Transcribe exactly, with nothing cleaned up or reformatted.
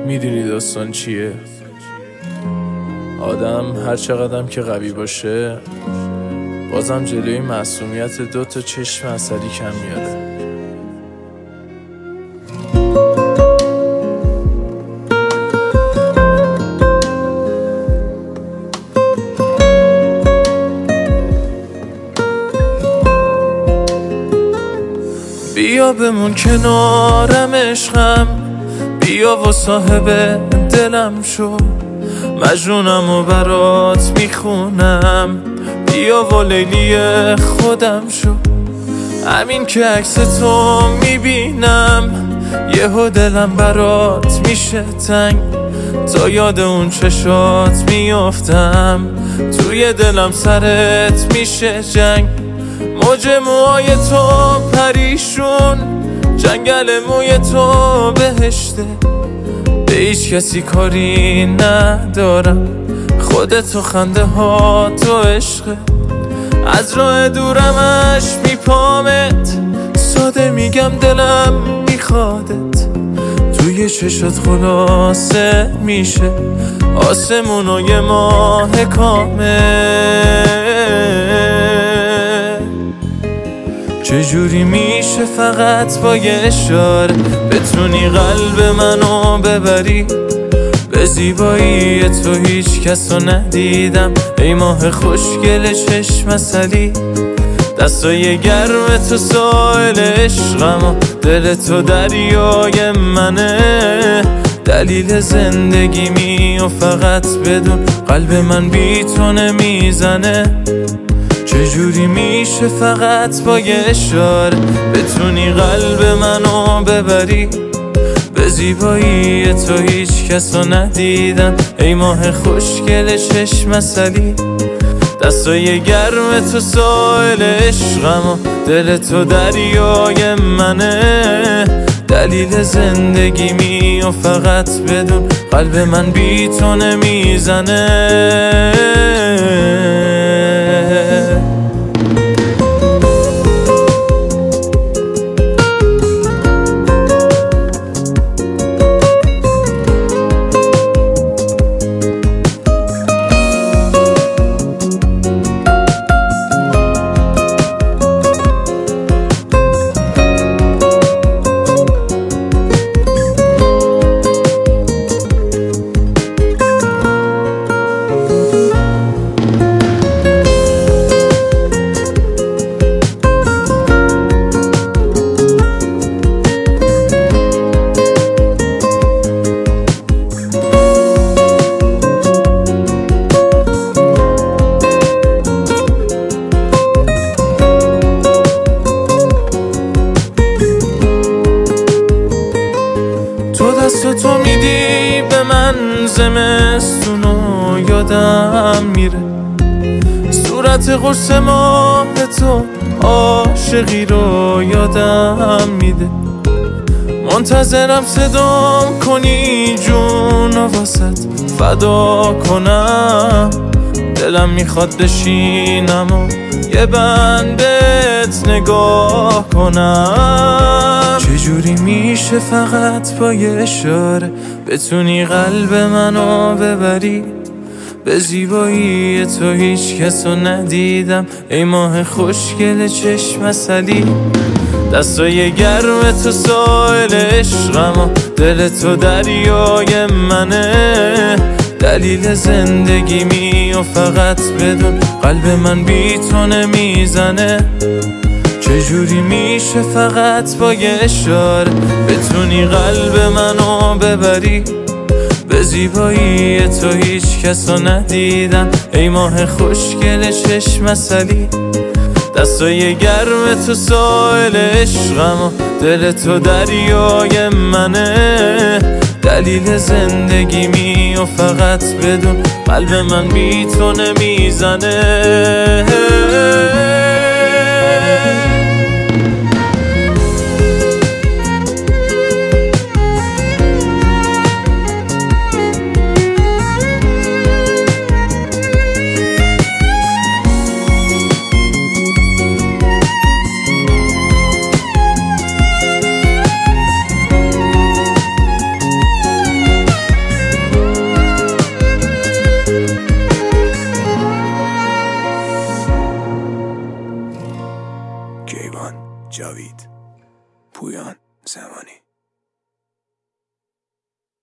میدونی داستان چیه؟ آدم هر چقدرم که قوی باشه بازم جلوی معصومیت دو تا چشم عسلی کم میاره. بیا بمون کنارم عشقم، بیا و صاحب دلم شو، مجنونم و برات میخونم، بیا و لیلی خودم شو. همین که عکس تو میبینم یهو دلم برات میشه تنگ، تا یاد اون چشات میافتم، توی دلم سرت میشه جنگ. موج موهای تو پریشون، جنگل موی تو بهشته، به هیچ کسی کاری ندارم، خودتو خنده ها تو عشقه. از راه دورمش میپامت، ساده میگم دلم میخوادت، توی چشات خلاصه میشه آسمون و یه ماه کامل. چجوری میشه فقط با یه اشاره بتونی قلب منو ببری؟ به زیبایی تو هیچ کسو ندیدم، ای ماه خوشگل چشم عسلی. دستای گرم تو ساحل عشقم و دل تو دریای منه، دلیل زندگیمی و فقط بدون قلب من بی تو نمیزنه. چجوری میشه فقط با یه اشاره بتونی قلب منو ببری؟ به زیبایی تو هیچ کسو ندیدم، ای ماه خوشگل چشم عسلی. دستای گرم تو ساحل عشقم و دل تو دریای منه، دلیل زندگیمی و فقط بدون قلب من بی تو نمیزنه. دست تو میدی به من زمستونو یادم میره، صورت قرص ماه تو عاشقی رو یادم میده. منتظرم صدام کنی جون و واسط فدا کنم، دلم میخواد بشینم و یه بندت نگاه کنم. چجوری میشه فقط با یه اشاره بتونی قلب منو ببری؟ به زیبایی تو هیچ کسو ندیدم، ای ماه خوشگل چشم عسلی. دستای گرم تو ساحل عشقم و دل تو دریای منه، دلیل زندگیمی و فقط بدون قلب من بی تو نمیزنه. چجوری میشه فقط با یه اشاره بتونی قلب منو ببری؟ به زیبایی تو هیچ کسو ندیدم، ای ماه خوشگل چشم عسلی. دستای گرم تو ساحل عشقم و دل تو دریای منه، دلیل زندگیمی و فقط بدون قلب من بی تو نمیزنه. جاوید. پویان زمانی.